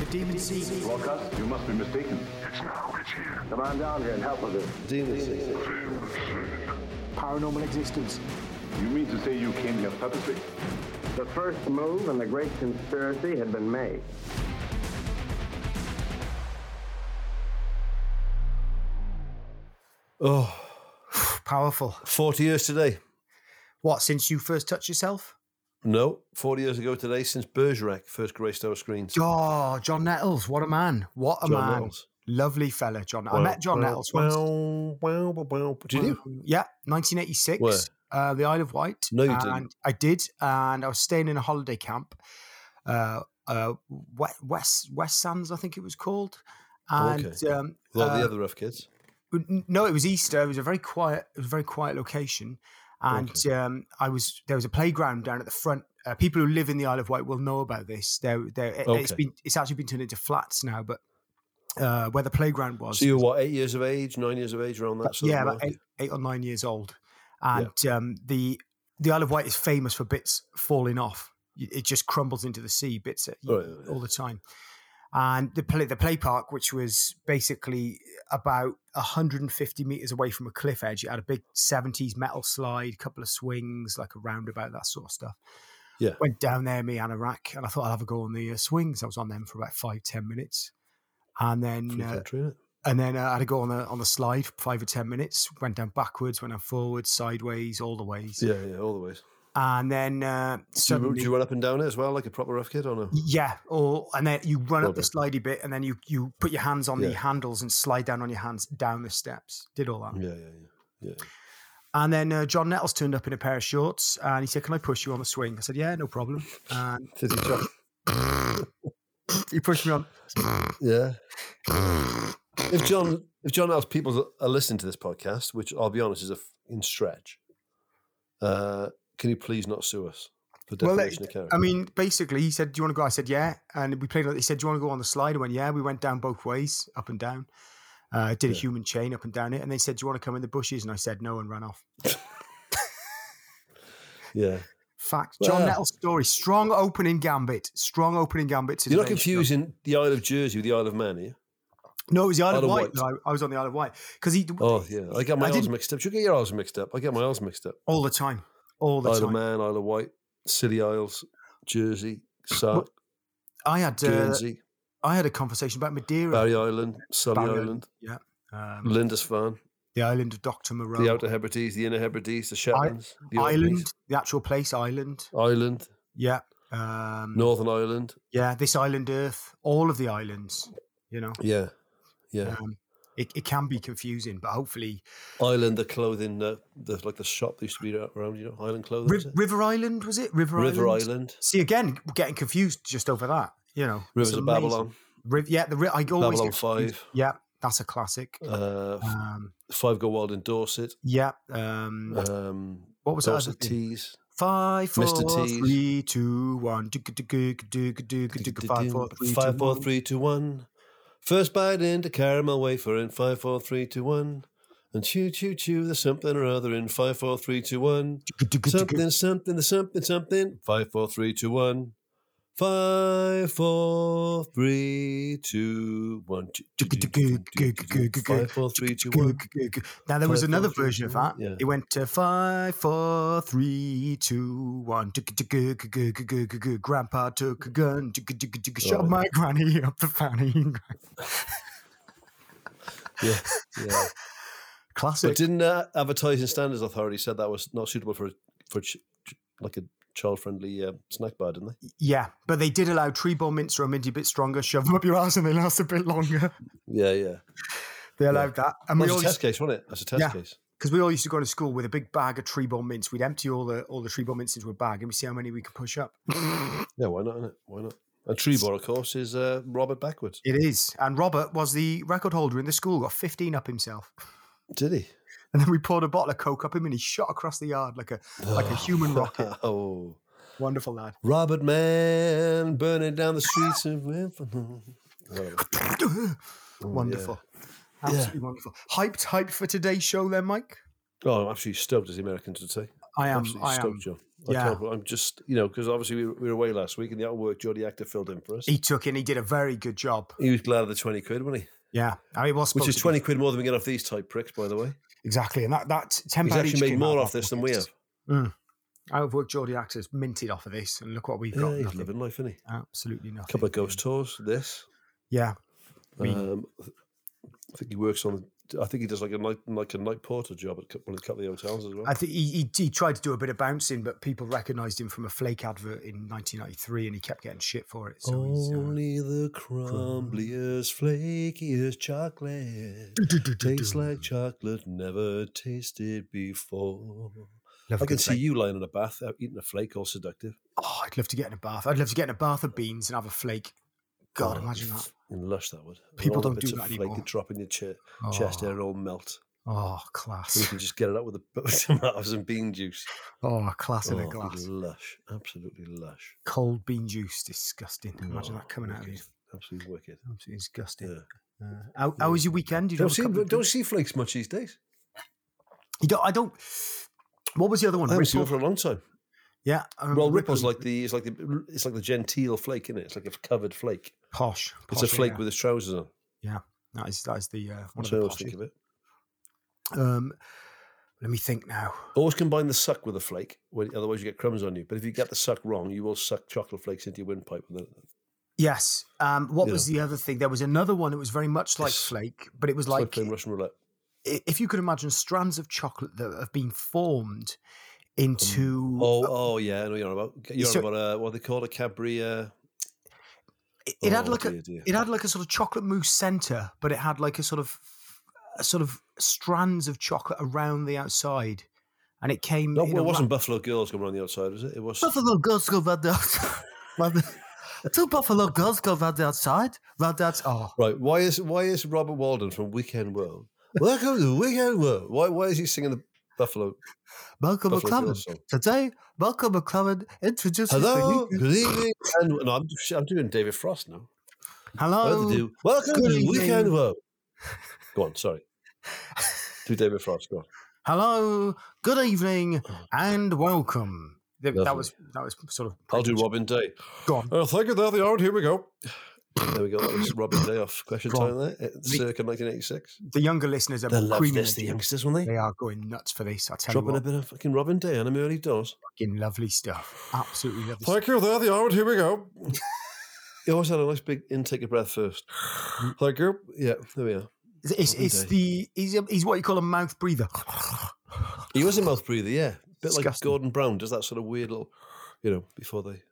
Demon Sea. Broadcast, you must be mistaken. It's now, it's here. Come on down here and help with this. Demon Sea. Paranormal existence. You mean to say you came here purposely? The first move in the great conspiracy had been made. Oh, Powerful. 40 years today. What, since you first touched yourself? No, 40 years ago today since Bergerac first graced our screens. Oh, John Nettles. What a man. What a John man. Nettles. Lovely fella, John. I met John Nettles once. Did you? Yeah, 1986. Where? The Isle of Wight. No, you and didn't. I did, and I was staying in a holiday camp. West Sands, I think it was called. And Okay. A lot of the other rough kids. no, it was Easter. It was a very quiet location. And Okay. there was a playground down at the front. People who live in the Isle of Wight will know about this. It's actually been turned into flats now, but where the playground was. So you were what, 8 years of age, 9 years of age, around that sort of about mark? 8 or 9 years old. And the Isle of Wight is famous for bits falling off. It just crumbles into the sea, bits all the time. And the play park, which was basically about 150 meters away from a cliff edge, it had a big 70s metal slide, couple of swings, like a roundabout, that sort of stuff. Yeah. Went down there, me and Iraq, and I thought I'd have a go on the swings. I was on them for about 5-10 minutes. And then I had to go on the slide for 5 or 10 minutes, went down backwards, went down forwards, sideways, all the ways. Yeah, all the ways. And then suddenly... Do you run up and down it as well, like a proper rough kid, or no? Yeah, and then you run up the slidey bit, and then you put your hands on the handles and slide down on your hands down the steps. Did all that. Yeah. And then John Nettles turned up in a pair of shorts, and he said, "Can I push you on the swing?" I said, "Yeah, no problem." And Did he he pushed me on. Yeah. If John Nettles people are listening to this podcast, which I'll be honest is in stretch, can you please not sue us for defamation of character? I mean, basically, he said, "Do you want to go?" I said, "Yeah." And we played. He said, "Do you want to go on the slide?" I went, "Yeah." We went down both ways, up and down. Did a human chain up and down it, and they said, "Do you want to come in the bushes?" And I said, "No," and ran off. Yeah. Fact. John Nettles' story. Strong opening gambit. You're not confusing the Isle of Jersey with the Isle of Man, are you? No, it was the Isle of Wight. No, I was on the Isle of Wight. I got my Isles mixed up. You get your Isles mixed up. I get my Isles mixed up. All the time. Isle of Man, Isle of Wight, Scilly Isles, Jersey, Sark, Guernsey. I had a conversation about Madeira. Barry Island, Sully Island. Yeah. Lindisfarne. The island of Dr. Moreau. The Outer Hebrides, the Inner Hebrides, the Shetlands. The Island, Orkneys. the actual place, Island. Yeah. Northern Ireland. Yeah, this island Earth, all of the islands, you know. Yeah. It can be confusing, but hopefully... Island, the clothing, the shop that used to be around, Island clothing. River Island, was it? River Island. See, again, getting confused just over that, Rivers of Babylon. I always Babylon 5. Yeah, that's a classic. Five Go Wild in Dorset. Yeah. What was Dorset that? Tees. 5, 4, Mr. T's. 3, 2, 1. 5, 4, 3, 5, 4, 3, 2, 1. First bite into caramel wafer in 5, 4, 3, 2, 1. And chew, chew, chew, there's something or other in 5, 4, 3, 2, 1. Something, there's something. 5, 4, 3, 2, 1. 5, 4, 3, 2, 1. 5, 4, 3, 2, 1. Now, there was another version of that. Yeah. It went to 5, 4, 3, 2, 1. Grandpa took a gun, shot my granny up the fanny. Yeah. Classic. But didn't Advertising Standards Authority said that was not suitable for like a child-friendly snack bar, didn't they? Yeah, but they did allow tree ball mints or a minty bit stronger, shove them up your ass and they last a bit longer. Yeah. They allowed that. And That's a test case, wasn't it? That's a test case. Because we all used to go to school with a big bag of tree ball mints. We'd empty all the tree ball mints into a bag and we see how many we could push up. Yeah, why not, innit? Why not? And Trebor, of course, is Robert Backwards. It is. And Robert was the record holder in the school, got 15 up himself. Did he? And then we poured a bottle of Coke up him and he shot across the yard like a human rocket. Oh. Wonderful lad. Robert Man, burning down the streets of... Wonderful. Yeah. Absolutely wonderful. Hyped for today's show then, Mike? Oh, I'm absolutely stoked, as the Americans would say. I am. Absolutely stoked, John. I'm just, because obviously we were away last week and the artwork Jody Actor filled in for us. He did a very good job. He was glad of the 20 quid, wasn't he? Yeah. I mean, which is 20 quid more than we get off these type pricks, by the way. Exactly. And that £10 He's actually made more off this than we have. Outwork Geordie Actors minted off of this, and look what we've got. He's living life, isn't he? Absolutely nothing. A couple of ghost tours, this. Yeah. I think he works on. I think he does like a night porter job at a couple of hotels as well. I think he tried to do a bit of bouncing, but people recognised him from a Flake advert in 1993, and he kept getting shit for it. So only the crumbliest, flakiest chocolate tastes like chocolate never tasted before. I can see you lying in a bath eating a flake, all seductive. Oh, I'd love to get in a bath. I'd love to get in a bath of beans and have a flake. God, imagine that. And lush that would. People don't do that anymore. Flake would drop in your chest hair and all melt. Oh, class. And you can just get it out with tomatoes and bean juice. Oh, class in a glass. Lush. Absolutely lush. Cold bean juice. Disgusting. Imagine that coming out of you. Absolutely wicked. Absolutely disgusting. Yeah. How was your weekend? Don't see flakes much these days. I don't. What was the other one? I haven't seen it for a long time. Yeah. Well, Ripple's it's like the genteel flake, isn't it? It's like a covered flake. Posh. It's a flake with his trousers on. Yeah. That is the one That's of the I think of it. Let me think now. Always combine the suck with the flake, otherwise you get crumbs on you. But if you get the suck wrong, you will suck chocolate flakes into your windpipe. Yes. What was the other thing? There was another one that was very much like flake, but it was like playing Russian roulette. If you could imagine strands of chocolate that have been formed into... yeah, I know you're about. What they call a Cadbury... It had like a sort of chocolate mousse center, but it had like a sort of strands of chocolate around the outside, and it came. No, it wasn't Buffalo Girls going around the outside, was it? It was Buffalo Girls go around the outside. Two Buffalo Girls go around the outside. Right. Why is Robert Walden from Weekend World? Welcome to Weekend World. Why is he singing the Buffalo? Malcolm McLaren. Today, Malcolm McLaren introduces. Hello, good evening. I'm doing David Frost now. Hello. Welcome to Weekend World. Go on, sorry. Do David Frost, go on. Hello, good evening, and welcome. That was sort of... I'll do Robin Day. Go on. Thank you, there they are, and here we go. There we go, that was Robin Day off Question Time there, circa 1986. The younger listeners are love this, the youngsters, won't they? They are going nuts for this, I tell you what. Dropping a bit of fucking Robin Day on them early doors. Fucking lovely stuff. Absolutely lovely Thank you, there they are, and here we go. You always had a nice big intake of breath first. Thank you. Yeah, there we are. He's what you call a mouth breather. He was a mouth breather, yeah. A bit disgusting. Like Gordon Brown does that sort of weird little, before they,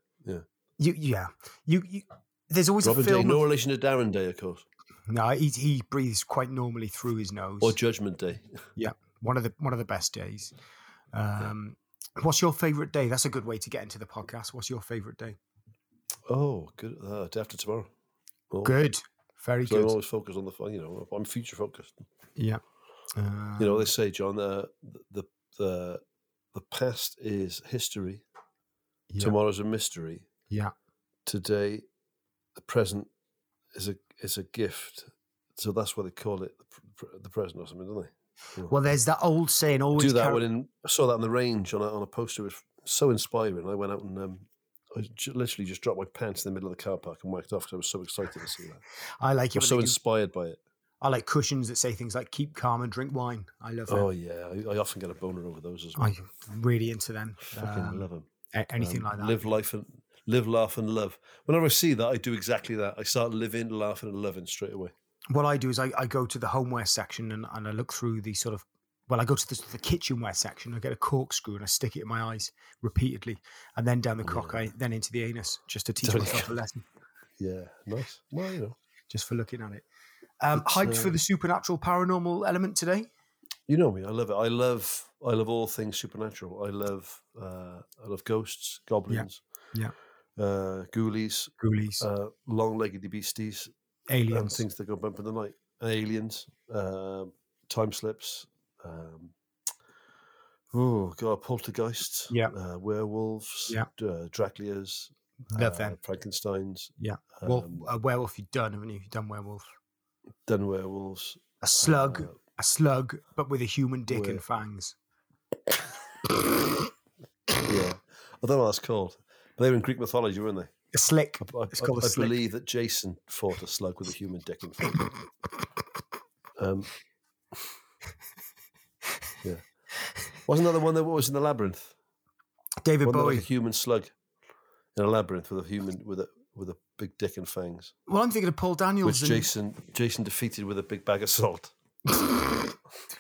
There's always Robin a film. Day, no relation to Darren Day, of course. No, he breathes quite normally through his nose. Or Judgment Day. Yeah, one of the best days. What's your favourite day? That's a good way to get into the podcast. What's your favourite day? Oh, good. Day after tomorrow. Oh. Good. Very good. I'm always focused on I'm future focused. Yeah. They say, John, the past is history. Yeah. Tomorrow's a mystery. Yeah. Today, the present is a gift. So that's what they call it, the present or something, don't they? Well, there's that old saying. Always do that I saw that on the range on a poster. It was so inspiring. I went out and I literally just dropped my pants in the middle of the car park and whacked off because I was so excited to see that. I like it. I was so inspired by it. I like cushions that say things like "keep calm and drink wine." I love them. Oh yeah, I often get a boner over those as well. I'm really into them. Fucking love them. Anything like that. Live, laugh, and love. Whenever I see that, I do exactly that. I start living, laughing, and loving straight away. What I do is I go to the homeware section and I look through the sort of. Well, I go to the kitchenware section. I get a corkscrew and I stick it in my eyes repeatedly, and then down the cock, then into the anus, just to teach myself a lesson. Yeah, nice. Well, just for looking at it. Hyped for the supernatural, paranormal element today. You know me. I love it. I love all things supernatural. I love ghosts, goblins, ghoulies, long-legged beasties, aliens, things that go bump in the night, aliens, time slips. Poltergeists, werewolves, Draculas, love them, Frankensteins. Yeah, a werewolf you've done, haven't you? You've done werewolf. Done werewolves. A slug, but with a human dick and fangs. Yeah. I don't know what that's called. But they were in Greek mythology, weren't they? A slick. It's called a I slick. believe that Jason fought a slug with a human dick and face. Yeah. Wasn't that the one that was in the labyrinth? David Wasn't Bowie. Like a human slug in a labyrinth with a human with a big dick and fangs. Well, I'm thinking of Paul Daniels. Which Jason defeated with a big bag of salt. I'm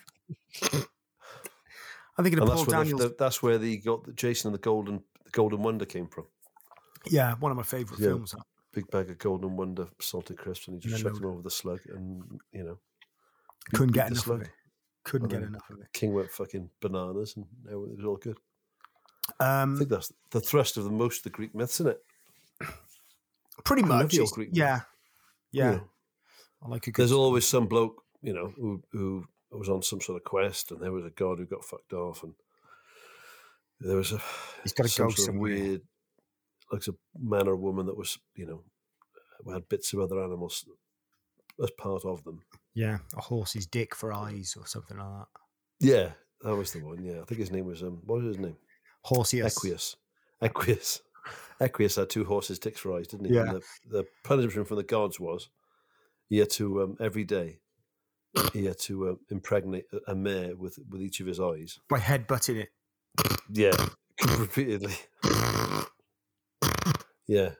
thinking of Paul Daniels. That's where Jason and the Golden Wonder came from. Yeah, one of my favourite films. That. Big bag of Golden Wonder salted crisps, and he just chucked them over the slug, and couldn't get enough of it. Couldn't get enough of it. King went fucking bananas, and it was all good. I think that's the thrust of most of the Greek myths, isn't it? Pretty much. Greek yeah. I like a good There's always some bloke, who was on some sort of quest, and there was a god who got fucked off, and there was he's got to go sort of weird, like a man or woman that was, had bits of other animals as part of them. Yeah, a horse's dick for eyes or something like that. Yeah, that was the one. Yeah, I think his name was what was his name? Horseus. Equius had two horses' dicks for eyes, didn't he? Yeah. And the punishment from the gods was he had to every day he had to impregnate a mare with each of his eyes by headbutting it. Yeah, repeatedly. Yeah.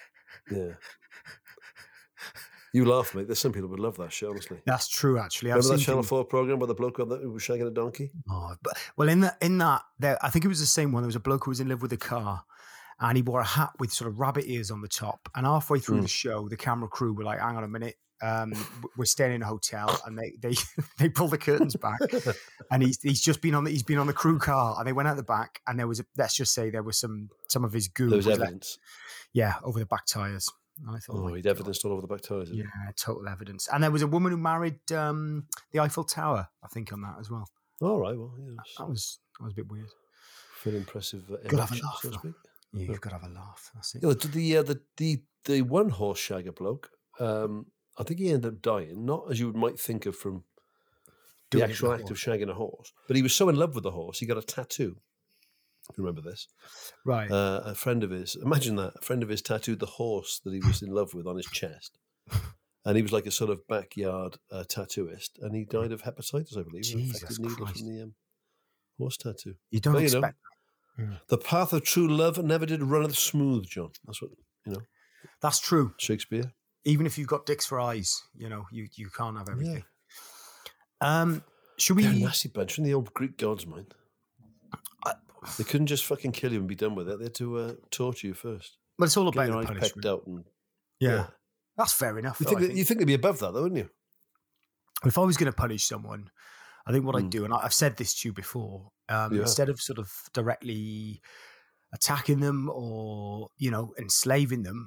You laugh, mate. There's some people who would love that shit, honestly. That's true, actually. Remember that Channel 4 program where the bloke who was shagging a donkey? Oh, well, in that, I think it was the same one. There was a bloke who was in love with a car, and he wore a hat with sort of rabbit ears on the top. And halfway through the show, the camera crew were like, "Hang on a minute, we're staying in a hotel," and they pulled the curtains back, and he's been on the crew car, and they went out the back, and there was let's just say there was some of his goo. There was evidence. Over the back tires. And I thought, he'd evidence all over the back tires. Yeah, total evidence. And there was a woman who married the Eiffel Tower, I think, on that as well. All right, well, yeah, that was a bit weird. Feel impressive. Got to have a laugh, so to speak. Yeah, you've got to have a laugh. That's it. The one horse shagger bloke, I think he ended up dying, not as you might think of from the actual act of shagging a horse, but he was so in love with the horse, he got a tattoo. If you remember this, right? A friend of his, imagine that, a friend of his tattooed the horse that he was in love with on his chest, and he was like a sort of backyard tattooist, and he died of hepatitis, I believe. Jesus needle Christ! From the horse tattoo. You don't expect. The path of true love never did runneth smooth, John. That's what That's true. Shakespeare. Even if you've got dicks for eyes, you can't have everything. Yeah. Should we? They're a nasty bunch from the old Greek gods, man. They couldn't just fucking kill you and be done with it. They had to torture you first. But it's all about the punishment. Pecked out and, yeah, that's fair enough. You think they'd be above that, though, wouldn't you? If I was going to punish someone, I think what I'd do, and I've said this to you before, instead of sort of directly attacking them or enslaving them,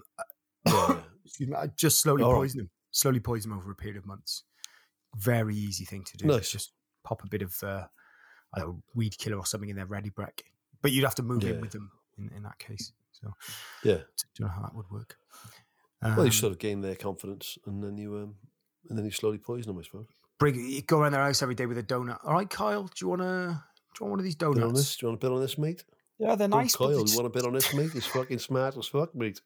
I'd just slowly poison them. Slowly poison them over a period of months. Very easy thing to do. Nice. Just pop a bit of weed killer or something in their ready break. But you'd have to move in with them in that case. So yeah, don't know how that would work. Well, you sort of gain their confidence, and then you slowly poison them, I suppose. You go around their house every day with a donut. All right, Kyle, do you want one of these donuts? Do you want to bid on this, mate? Yeah, they're nice. Kyle, you want to bid on this, mate? He's fucking smart as fuck, mate.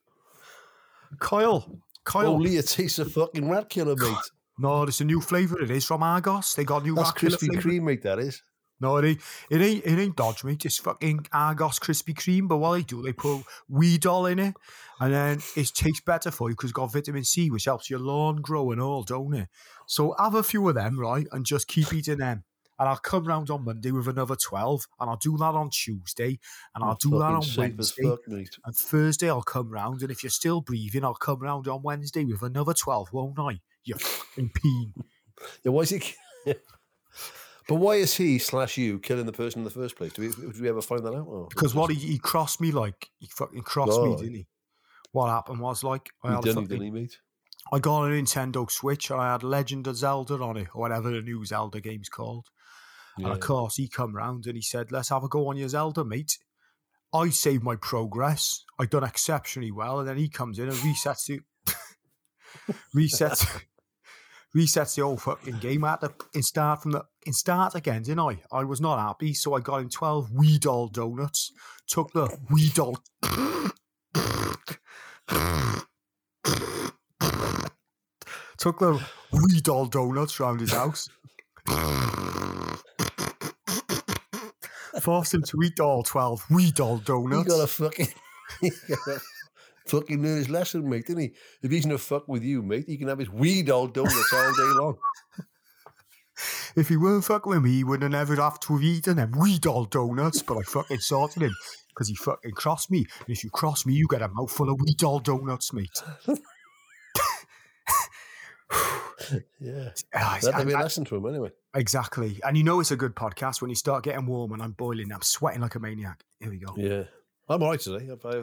Kyle. Only a taste of fucking rat killer, mate. No, it's a new flavour. It is from Argos. They got new That's rat killer Krispy Kreme, mate. That is. No, it ain't Dodge, mate. It's fucking Argos Krispy Kreme. But what they do, they put weed all in it, and then it tastes better for you because it's got vitamin C, which helps your lawn grow and all, don't it? So have a few of them, right, and just keep eating them. And I'll come round on Monday with another 12, and I'll do that on Tuesday, and I'll do that on Wednesday. Fuck, and Thursday I'll come round, and if you're still breathing, I'll come round on Wednesday with another 12, won't I? You fucking peen. Yeah, why is he? But why is he/you killing the person in the first place? Did we ever find that out? Because he crossed me he fucking crossed me, didn't he? What happened was he didn't he, mate? I got a Nintendo Switch and I had Legend of Zelda on it, or whatever the new Zelda game's called. Yeah. And of course, he come round and he said, "Let's have a go on your Zelda, mate." I saved my progress. I done exceptionally well, and then he comes in and resets resets the whole fucking game. I had to start again, didn't I? I was not happy, so I got him 12 Wee Doll donuts. Took the Wee Doll. Took the Wee Doll donuts round his house. Forced him to eat all 12 Wee Doll donuts. He got a fucking learn his lesson, mate, didn't he? If he's gonna fuck with you, mate, he can have his Wee Doll donuts all day long. If he weren't fucking with me, he wouldn't have ever have to have eaten them Wee Doll donuts, but I fucking sorted him because he fucking crossed me. And if you cross me, you get a mouthful of Wee Doll donuts, mate. Yeah. That'd be a lesson to him anyway. Exactly. And you know it's a good podcast when you start getting warm and I'm boiling. I'm sweating like a maniac. Here we go. Yeah. I'm all right today.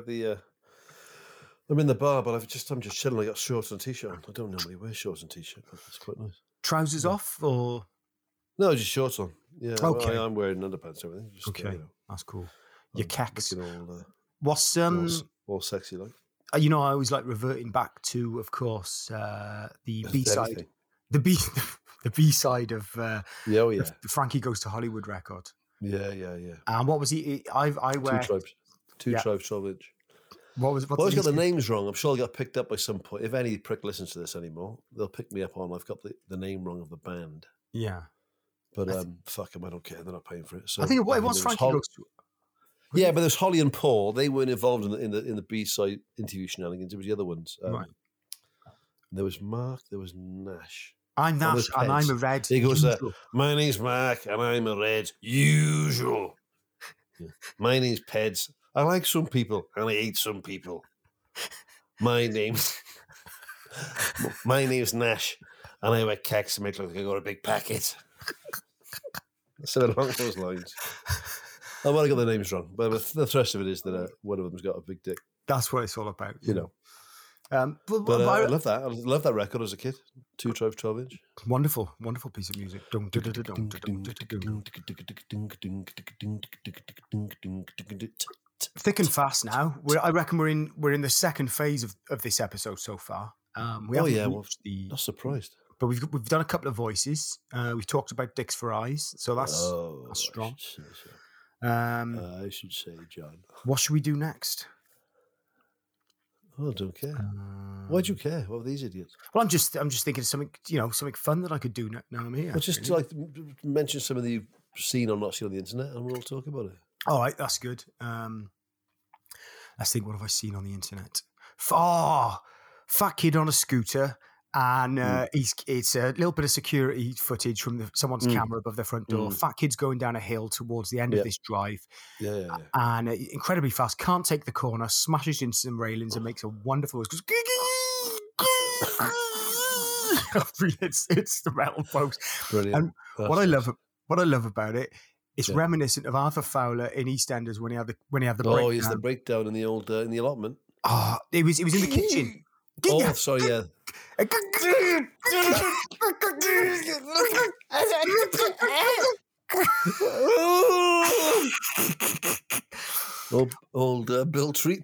I'm in the bar, but I'm just chilling. I got shorts and t-shirt on. I don't normally wear shorts and t-shirt, but it's quite nice. Trousers off or? No, just shorts on. Yeah. Okay. Well, I'm wearing underpants and everything. Just, okay. That's cool. Your kecks. What's all sexy like? You know, I always like reverting back to, of course, the B-side. The B-side of the Frankie Goes to Hollywood record. Yeah. And what was he? I wear... Two tribes, 12 inch. What was? I always got the names wrong. I'm sure I got picked up by some point. If any prick listens to this anymore, they'll pick me up on I've got the name wrong of the band. Yeah. But fuck them, I don't care. They're not paying for it. So I think it was Frankie Goes to... Yeah, but there's Holly and Paul. They weren't involved in the B-side interview shenanigans. It was the other ones. Right. There was Mark. There was Nash. I'm Nash and I'm a red. He goes, my name's Mark and I'm a red. Usual. Yeah. My name's Peds. I like some people and I hate some people. My name's Nash and I wear kecks to make it look like I got a big packet. So along those lines. I might have got the names wrong, but the rest of it is that one of them's got a big dick. That's what it's all about. You know. But I love that. I love that record as a kid. 2 tribes, 12 inch. Wonderful piece of music. Thick and fast now. I reckon we're in the second phase of this episode so far. Not surprised. But we've done a couple of voices. We've talked about Dicks for Eyes, so that's strong. I should say, John. What should we do next? Oh, I don't care. Why do you care? What are these idiots? Well, I'm just thinking of something fun that I could do now I'm here. Well, just like mention something that you've seen or not seen on the internet, and we'll all talk about it. All right, that's good. Let's think. What have I seen on the internet? Fat kid on a scooter, and it's a little bit of security footage from someone's camera above their front door. Fat kid's going down a hill towards the end of this drive, and incredibly fast. Can't take the corner, smashes into some railings, and makes a wonderful noise. It's the metal folks. Brilliant. And what I love about it. It's reminiscent of Arthur Fowler in EastEnders when he had the breakdown. Oh, it's the breakdown in the old in the allotment. Oh, it was in the kitchen. Oh, sorry, yeah. old Bill Treat.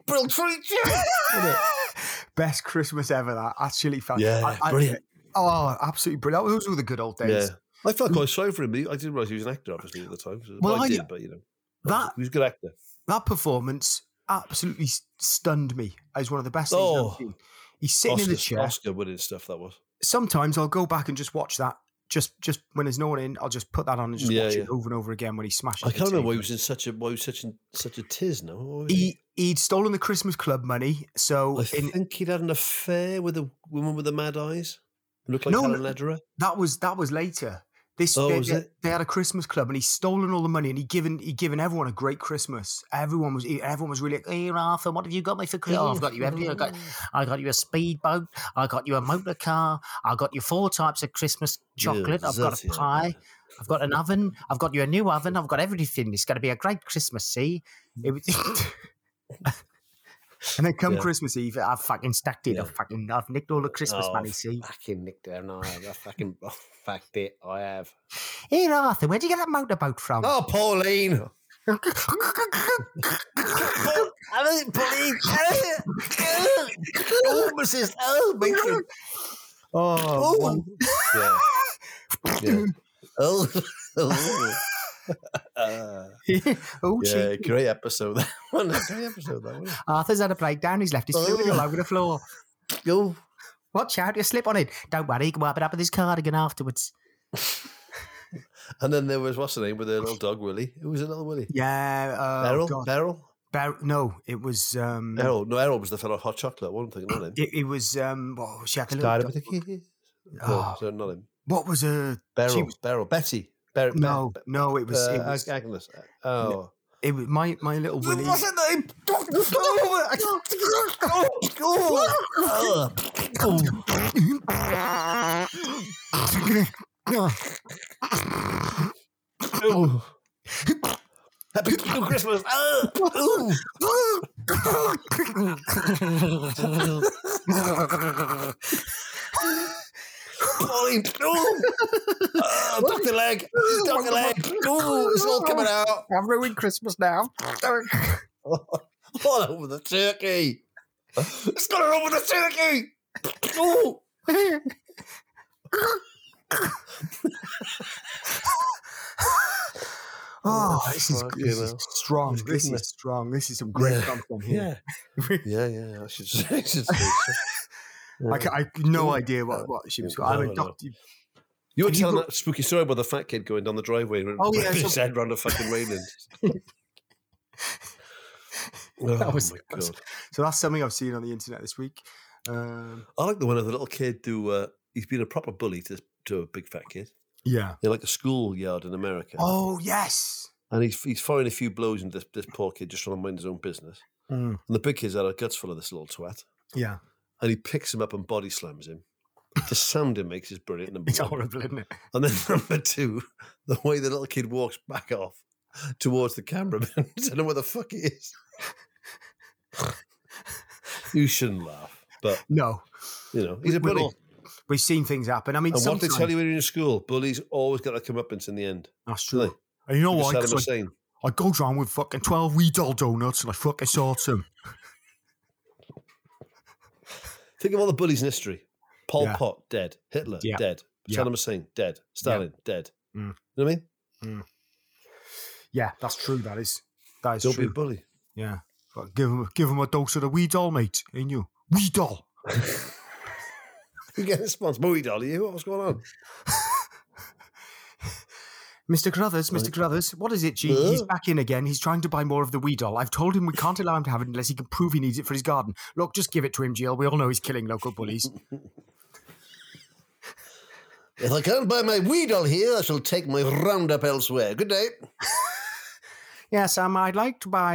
Best Christmas ever. That actually felt brilliant. Absolutely brilliant. Those were the good old days. Yeah. I felt quite sorry for him. I didn't realise he was an actor, obviously, at the time. I did, but he was a good actor. That performance absolutely stunned me as one of the best things I've ever seen. He's sitting in the chair. Oscar-winning stuff, that was. Sometimes I'll go back and just watch that. Just when there's no one in, I'll just put that on and just watch it over and over again when he smashes. I can't remember why he was in such a tiz. No, he'd stolen the Christmas Club money. So I think he'd had an affair with a woman with the mad eyes. Who looked like Helen Lederer. That was later. They had a Christmas club and he's stolen all the money and he'd given everyone a great Christmas. Everyone was really like, hey Arthur, what have you got me for Christmas? I've got you everything. I got you a speedboat. I got you a motor car. I got you 4 types of Christmas chocolate. I've got a pie. I've got an oven. I've got you a new oven. I've got everything. It's going to be a great Christmas. See. And then Christmas Eve, I've fucking stacked it. I've nicked all the Christmas money, see? Fucking nicked it, and I fucking fact it, I have. Here, Arthur, where'd you get that motorboat from? Oh, Pauline! Pauline! Oh, Mrs. Oh, Mason. Oh, one. Yeah. Yeah. Oh. Oh, Yeah, cheeky. great episode. That one. Great episode, that one. Arthur's had a breakdown. He's left his fluid all over the floor. Go. Watch out, you slip on it. Don't worry, you can wipe it up with his cardigan afterwards. And then there was, what's the name, with the little dog, Willie? Who was it, little Willie? Yeah. Beryl? No, it was... Errol. No, Errol was the fellow Hot Chocolate, one thing, not him. It was... what was she had the Started little... with a kid. Oh. No, so not him. What was her... Beryl. Betty. No, it was Agnes. Oh. It was my little Willie. What's her name? Happy Christmas. Pauline. Dr. Leg. Dr. Leg. It's all coming out. I've ruined Christmas now. All over the turkey. It's got it over the turkey. This is strong. This is strong. This is some great content here. Yeah. I should say. I have no idea what she was. You were telling that spooky story about the fat kid going down the driveway and his head round a fucking railing. My God. So that's something I've seen on the internet this week. I like the one of the little kid who he's been a proper bully to a big fat kid. Yeah. In like a schoolyard in America. Oh, yes. And he's firing a few blows into this poor kid just trying to mind his own business. And the big kid's had a guts full of this little twat. Yeah. And he picks him up and body slams him. The sound it makes is brilliant. Number It's one. horrible, isn't it? And then number two, the way the little kid walks back off towards the cameraman. I don't know where the fuck he is. You shouldn't laugh. But, no. You know, he's a bully. We've seen things happen. I mean, and what they tell you when you're in school, bullies always get their comeuppance in the end. That's true. And you know what? I go around with fucking 12 wee doll donuts and I fucking sort them. Think of all the bullies in history. Pol Pot, dead. Hitler, dead. Saddam Hussein, dead. Stalin, dead. You know what I mean? Yeah, that's true. That is Don't true. be a bully. Yeah. But give him a dose of the wee doll, mate. Ain't you? Wee doll. You getting a sponsor? Wee doll, are you? What's going on? Mr. Carruthers, what is it, G? He's back in again. He's trying to buy more of the wee doll. I've told him we can't allow him to have it unless he can prove he needs it for his garden. Look, just give it to him, Jill. We all know he's killing local bullies. If I can't buy my wee doll here, I shall take my roundup elsewhere. Good day. Yes, I'd like to buy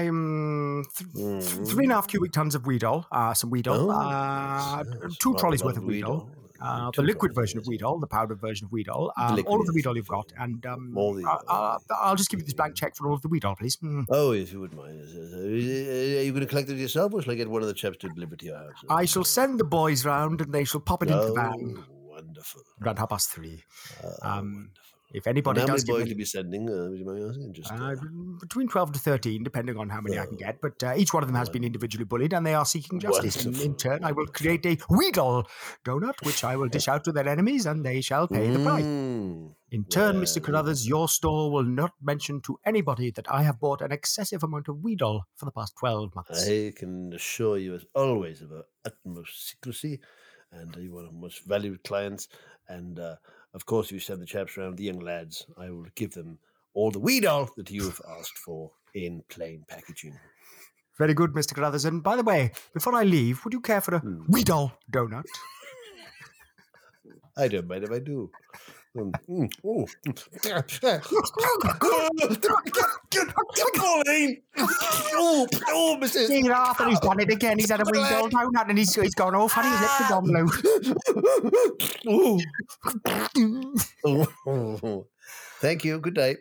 3.5 cubic tons of Weedol, some Weedol, 2 trolleys worth of Weedol, the liquid version of Weedol, the powdered version of Weedol, all of the Weedol you've got, and I'll just give you this blank check for all of the Weedol, please. Oh, if you wouldn't mind. Are you going to collect it yourself, or shall I get one of the chaps to deliver to your house? I shall send the boys round, and they shall pop it into the van. Wonderful. Around 3:30. Wonderful. If anybody and how does many boys will be sending? Would you mind asking? Just between 12 to 13, depending on how many I can get. But each one of them has been individually bullied, and they are seeking justice. And in turn, I will create a Weedle donut, which I will dish out to their enemies, and they shall pay the price. In turn, Mr. Carruthers, your store will not mention to anybody that I have bought an excessive amount of Weedle for the past 12 months. I can assure you, as always, of utmost secrecy, and you're one of the most valued clients. And of course, if you send the chaps around, the young lads, I will give them all the Weedol that you have asked for in plain packaging. Very good, Mr. Carruthers. And by the way, before I leave, would you care for a Weedol donut? I don't mind if I do. Pauline! Oh, Mrs. See, Arthur, he's done it again. He's had a Weedol donut and he's gone off and he's left the dom loose. Thank you. Good night.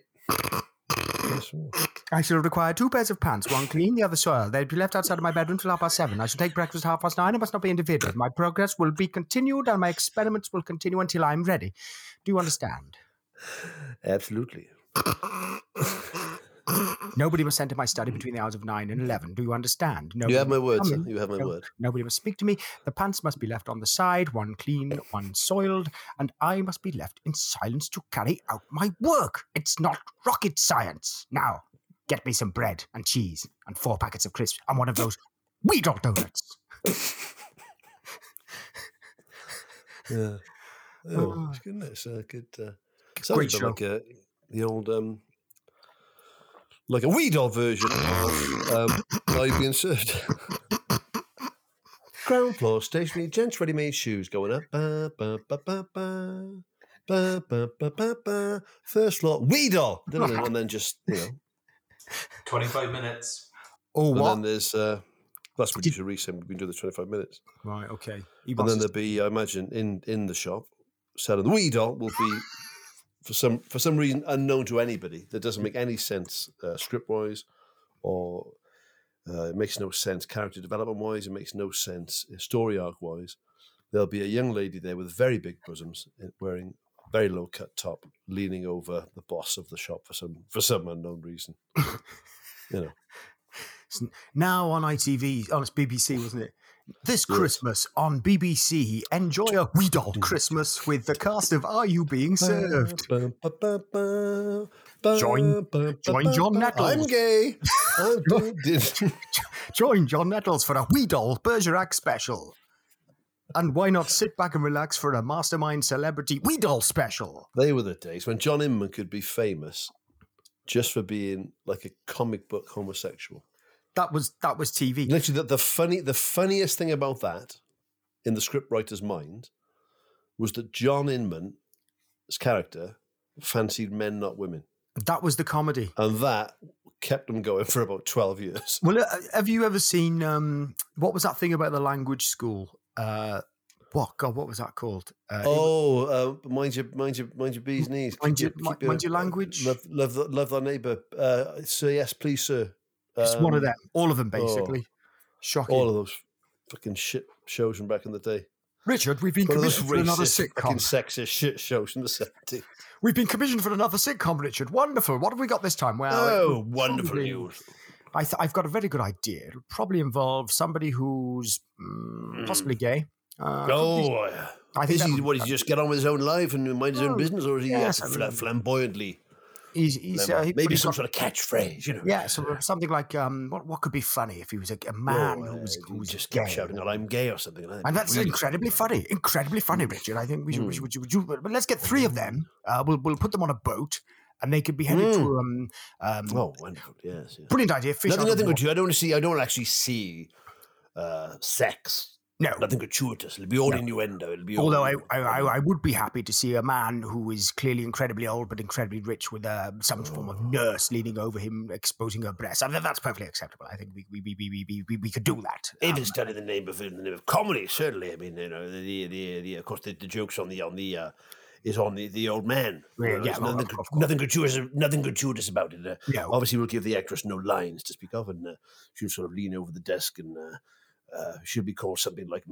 I shall require 2 pairs of pants, one clean, the other soiled. They'll be left outside of my bedroom till 7:30. I shall take breakfast 9:30. I must not be interfered with. My progress will be continued and my experiments will continue until I'm ready. Do you understand? Absolutely. Nobody must enter my study between the hours of 9 and 11. Do you understand? Nobody You have my must word, come sir. in. You have my word. Nobody must speak to me. The pants must be left on the side, one clean, one soiled, and I must be left in silence to carry out my work. It's not rocket science. Now, get me some bread and cheese and 4 packets of crisps and one of those Weedle donuts. Yeah. Oh, it's good. It's a good. Great Sounds a bit show. like the old, like a Weedle version of Live Being Served. Ground floor, stationery, gents' ready-made shoes going up. Ba, ba, ba, ba, ba. Ba, ba, ba, ba, ba. First floor, Weedle, and then just 25 minutes. Oh, and what? then there's that's producer Reese saying we've been doing the 25 minutes. Right, okay. And then there'll be, I imagine, in the shop selling the Weedle will be for some reason unknown to anybody that doesn't make any sense script wise, or it makes no sense character development wise. It makes no sense story arc wise. There'll be a young lady there with very big bosoms, wearing very low cut top, leaning over the boss of the shop for some unknown reason. Now on ITV, it's BBC, wasn't it? This Christmas on BBC, enjoy a Weedle Christmas with the cast of Are You Being Served? Join John Nettles. I'm gay. Join John Nettles for a Weedle Bergerac special. And why not sit back and relax for a Mastermind Celebrity Weedle special? They were the days when John Inman could be famous just for being like a comic book homosexual. That was TV. Literally, the funniest thing about that, in the scriptwriter's mind, was that John Inman's character fancied men, not women. That was the comedy. And that kept them going for about 12 years. Well, have you ever seen, what was that thing about the language school? What was that called? Mind your bee's knees. Mind your language. Love thy neighbour. Sir, yes, please, sir. It's one of them. All of them, basically. Shocking. All of those fucking shit shows from back in the day. Richard, we've been commissioned for another sitcom. Fucking sexist shit shows from the 70s. We've been commissioned for another sitcom, Richard. Wonderful. What have we got this time? Well, wonderful news. I've got a very good idea. It'll probably involve somebody who's possibly gay. I think he's just get on with his own life and mind his own business, or is he flamboyantly? Maybe some sort of catchphrase, Yeah, so something like what could be funny if he was a man who was just gay. kept shouting out, "I'm gay" or something like that. And that's really incredibly funny, Richard. I think we should. But let's get 3 of them. We'll put them on a boat, and they could be headed to. Wonderful! Yes. Brilliant idea. Nothing good. I don't want to actually see sex. No, nothing gratuitous. It'll be all innuendo. It'll be. Although I would be happy to see a man who is clearly incredibly old but incredibly rich with some form of nurse leaning over him, exposing her breasts. I mean, that's perfectly acceptable. I think we could do that. If it's done in the name of comedy, certainly. I mean, the of course the jokes on the old man. Nothing gratuitous about it. Obviously, we'll give the actress no lines to speak of, and she'll sort of lean over the desk and. She'll be called something like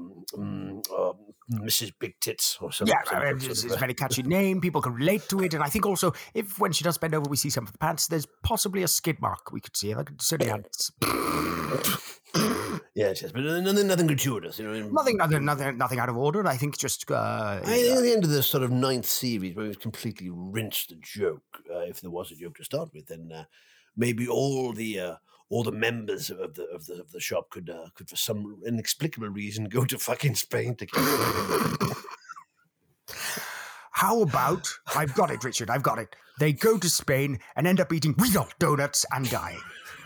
Mrs. Big Tits or something. Yeah, it's a very catchy name. People can relate to it. And I think also, if when she does bend over, we see some of the pants, there's possibly a skid mark we could see. I could certainly add. Yes, but nothing gratuitous. Nothing out of order. I think just. At the end of the sort of 9th series, where we've completely rinsed the joke, if there was a joke to start with, then maybe all the members of the shop could for some inexplicable reason go to fucking Spain together. How about I've got it, Richard. I've got it. They go to Spain and end up eating Weedle donuts and dying.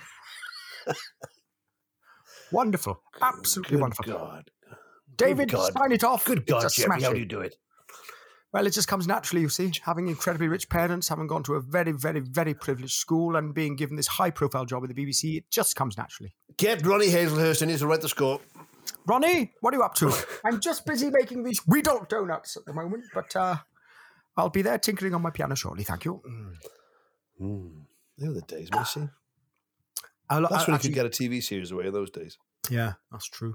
Wonderful, absolutely wonderful. God, David, sign it off. Good God, Jeffrey, how do you do it? Well, it just comes naturally, you see, having incredibly rich parents, having gone to a very, very, very privileged school and being given this high-profile job with the BBC, it just comes naturally. Get Ronnie Hazelhurst in here to write the score. Ronnie, what are you up to? I'm just busy making these Weedle donuts at the moment, but I'll be there tinkering on my piano shortly, thank you. They were the days, Missy. That's when you could get a TV series away in those days. Yeah, that's true.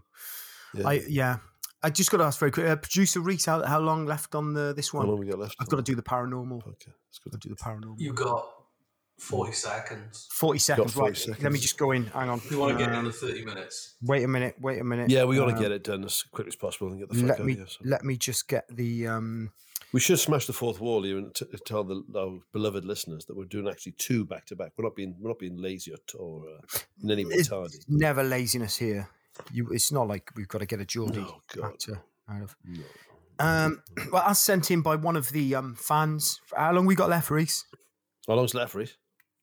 I just got to ask very quick. Producer Reese, how long left on this one? How long we got left? I've got to do the paranormal. Okay, let's go. Do the paranormal. You got 40 seconds. 40 seconds, 40 right. seconds. Let me just go in. Hang on. We want to get in the 30 minutes. Wait a minute. Yeah, we got to get it done as quick as possible and get the fuck out of here. So. Let me just get the... We should smash the fourth wall here and tell our beloved listeners that we're doing actually 2 back-to-back. We're not being lazy or in any way tardy. Never laziness here. It's not like we've got to get a Geordie actor out of... No. Well, as sent in by one of the fans. How long we got left, Reese? How long's left, Reese?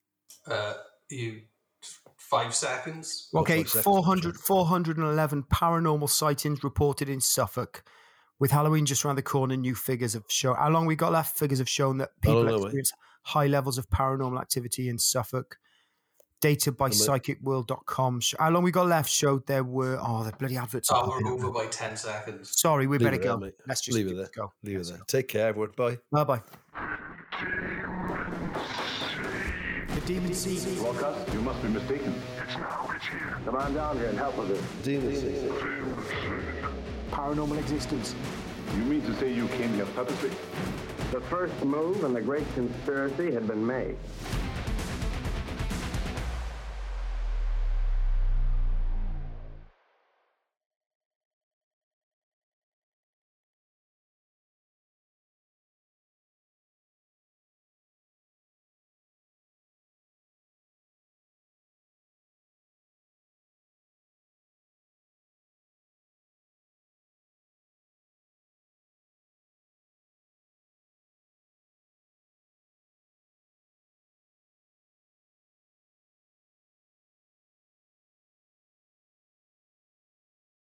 5 seconds. Okay, 411 paranormal sightings reported in Suffolk. With Halloween just around the corner, new figures have shown... How long we got left? Figures have shown that people experience high levels of paranormal activity in Suffolk. Data by psychicworld.com. How long we got left showed there were... Oh, the bloody adverts. We're over by 10 seconds. Sorry, we better go. There, Let's just leave it there. Go. Leave it there. Take care, everyone. Bye. Bye-bye. The Demon Seed. Walcott, you must be mistaken. Come on down here and help with this. Demon Seed. Paranormal existence. You mean to say you came here purposely? The first move in the great conspiracy had been made.